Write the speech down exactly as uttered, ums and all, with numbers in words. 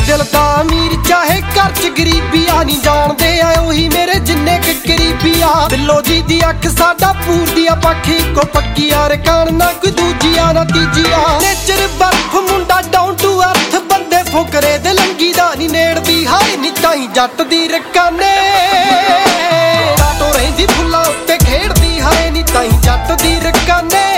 दिल दा अमीर चाहे घर च गरीबी आ नी जानदे आ ओही मेरे जिन्ने क करीबी आ दिलो जी दी अख साडा पूर दी पक्ख इको पक्की यार कान ना कोई दूजी आ ना तीजी आ नेचर बर्फ मुंडा डाउन टू अर्थ बंदे फुकरे दे लंगी दा नी नेड़ दी हाय नी ताई जट दी रक